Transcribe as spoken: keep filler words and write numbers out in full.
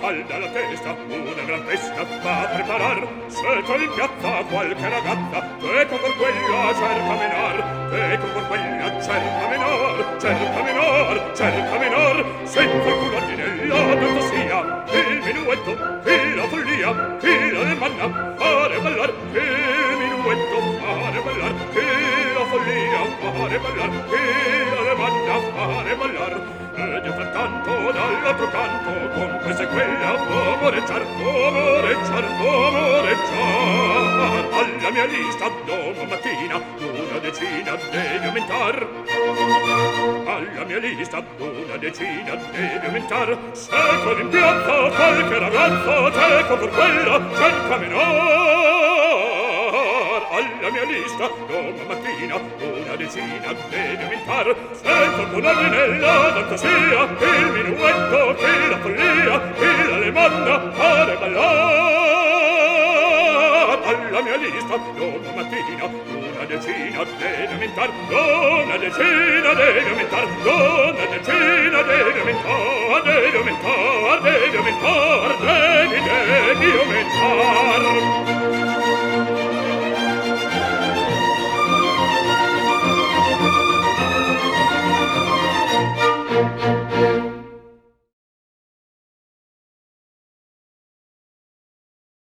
scalda la testa, una gran festa va a preparar. Se trovi in piazza qualche ragazza, ecco per quella cerca menar, ecco per quella cerca menar, cerca menar, cerca menar, senza alcun ordine la danza sia, il minuetto, chi la follia, chi la demanna, fare ballar, che il minuetto fare ballar, che la follia fare ballar, che la demanna fare ballar. Ed io frattanto dall'altro canto con questa e quella amoreggiar, amoreggiar, amoreggiar. Alla mia lista domattina una decina devi aumentar. Alla mia lista una decina devi aumentar. Se trovi in piazza qualche ragazza, teco per quella cerca menor. Alla mia lista domattina una decina devi aumentar. Senza alcun ordine la danza sia, il minuetto che la follia, che la demanda fare ballar. Alla mia lista domattina una decina devi aumentar, una decina devi aumentar, una decina devi aumentar.